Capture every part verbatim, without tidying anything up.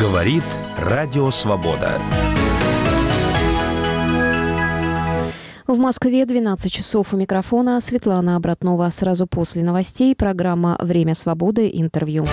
Говорит Радио Свобода. В Москве двенадцать часов. У микрофона Светлана Обратнова. Сразу после новостей программа «Время свободы. Интервью».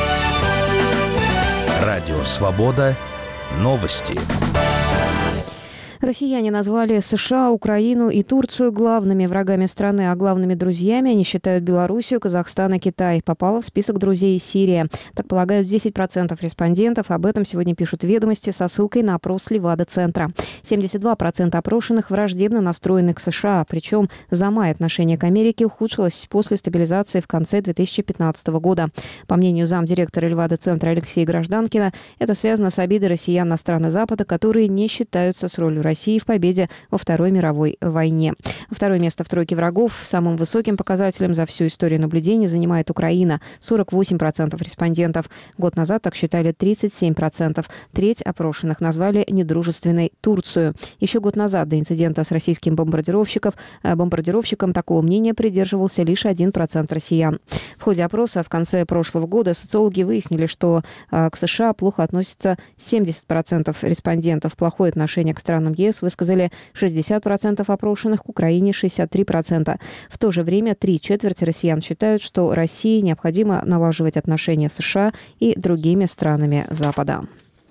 Радио Свобода. Новости. Россияне назвали США, Украину и Турцию главными врагами страны, а главными друзьями они считают Белоруссию, Казахстан и Китай. Попала в список друзей Сирия. Так полагают десять процентов респондентов. Об этом сегодня пишут «Ведомости» со ссылкой на опрос Левада-центра. семьдесят два процента опрошенных враждебно настроены к США. Причем за май отношение к Америке ухудшилось после стабилизации в конце две тысячи пятнадцатого года. По мнению замдиректора Левада-центра Алексея Гражданкина, это связано с обидой россиян на страны Запада, которые не считаются с ролью России в победе во Второй мировой войне. Второе место в тройке врагов самым высоким показателем за всю историю наблюдений занимает Украина – сорок восемь процентов респондентов. Год назад так считали тридцать семь процентов. Треть опрошенных назвали недружественной Турцию. Еще год назад до инцидента с российским бомбардировщиком, бомбардировщиком такого мнения придерживался лишь один процент россиян. В ходе опроса в конце прошлого года социологи выяснили, что к США плохо относятся семьдесят процентов респондентов. Плохое отношение к странам ЕС высказали шестьдесят процентов опрошенных, к Украине шестьдесят три процента. В то же время три четверти россиян считают, что России необходимо налаживать отношения с США и другими странами Запада.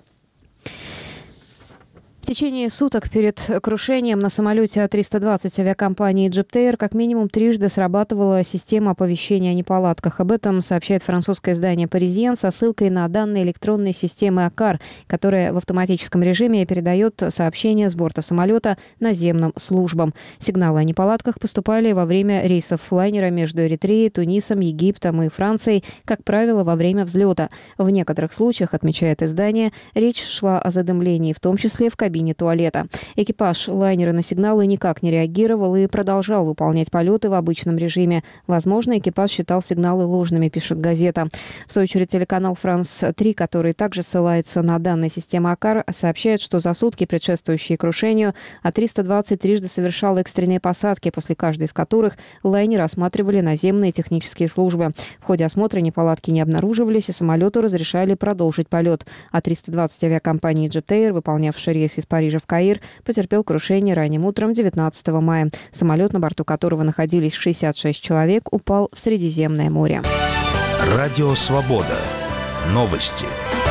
В течение суток перед крушением на самолете А триста двадцать авиакомпании Egyptair как минимум трижды срабатывала система оповещения о неполадках. Об этом сообщает французское издание «Parisien» со ссылкой на данные электронной системы АКАР, которая в автоматическом режиме передает сообщения с борта самолета наземным службам. Сигналы о неполадках поступали во время рейсов лайнера между Эритреей, Тунисом, Египтом и Францией, как правило, во время взлета. В некоторых случаях, отмечает издание, речь шла о задымлении, в том числе в кабине туалета. Экипаж лайнера на сигналы никак не реагировал и продолжал выполнять полеты в обычном режиме. Возможно, экипаж считал сигналы ложными, пишет газета. В свою очередь, телеканал Франс три, который также ссылается на данные системы АКАР, сообщает, что за сутки, предшествующие крушению, А триста двадцать трижды совершал экстренные посадки, после каждой из которых лайнер осматривали наземные технические службы. В ходе осмотра неполадки не обнаруживались, и самолету разрешали продолжить полет. А триста двадцать авиакомпании Egyptair, выполнявший рейс из Парижа в Каир, потерпел крушение ранним утром девятнадцатого мая. Самолет, на борту которого находились шестьдесят шесть человек, упал в Средиземное море. Радио Свобода. Новости.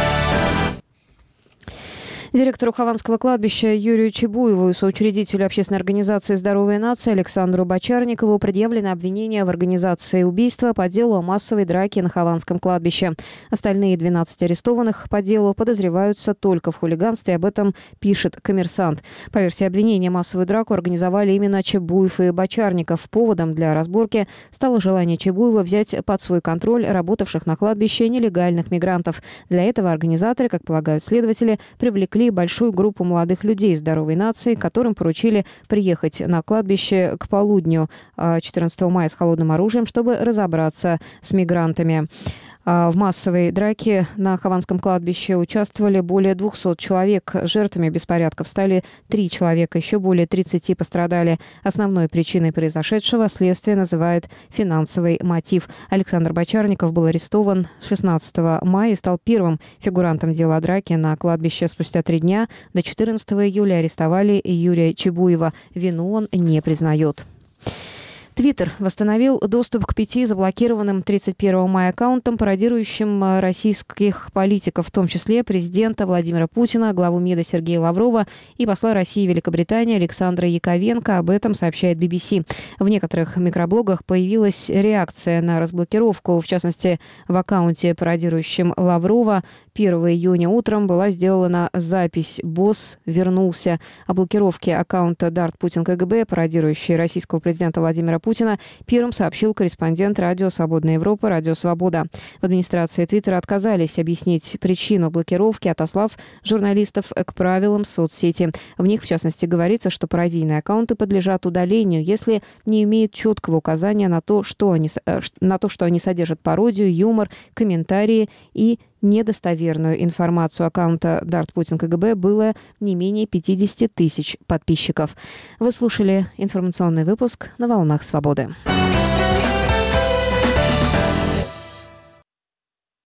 Директору Хованского кладбища Юрию Чебуеву и соучредителю общественной организации «Здоровая нация» Александру Бочарникову предъявлено обвинение в организации убийства по делу о массовой драке на Хованском кладбище. Остальные двенадцать арестованных по делу подозреваются только в хулиганстве. Об этом пишет «Коммерсант». По версии обвинения, массовую драку организовали именно Чебуев и Бочарников. Поводом для разборки стало желание Чебуева взять под свой контроль работавших на кладбище нелегальных мигрантов. Для этого организаторы, как полагают следователи, привлекли большую группу молодых людей «Здоровой нации», которым поручили приехать на кладбище к полудню четырнадцатого мая с холодным оружием, чтобы разобраться с мигрантами. В массовой драке на Хованском кладбище участвовали более двухсот человек. Жертвами беспорядков стали три человека, еще более тридцати пострадали. Основной причиной произошедшего следствие называет финансовый мотив. Александр Бочарников был арестован шестнадцатого мая и стал первым фигурантом дела о драке на кладбище. Спустя три дня, до четырнадцатого июля, арестовали Юрия Чебуева. Вину он не признает. Твиттер восстановил доступ к пяти заблокированным тридцать первого мая аккаунтам, пародирующим российских политиков, в том числе президента Владимира Путина, главу МИДа Сергея Лаврова и посла России в Великобритании Александра Яковенко. Об этом сообщает би би си. В некоторых микроблогах появилась реакция на разблокировку. В частности, в аккаунте, пародирующем Лаврова, первого июня утром была сделана запись «Босс вернулся». О блокировке аккаунта Дарт Путин КГБ, пародирующий российского президента Владимира Путина, первым сообщил корреспондент радио «Свободная Европа» «Радио Свобода». В администрации Твиттера отказались объяснить причину блокировки, отослав журналистов к правилам соцсети. В них, в частности, говорится, что пародийные аккаунты подлежат удалению, если не имеют четкого указания на то, что они, на то, что они содержат пародию, юмор, комментарии и недостоверную информацию. Аккаунта Дарт Путин КГБ было не менее пятьдесят тысяч подписчиков. Вы слушали информационный выпуск на «Волнах Свободы».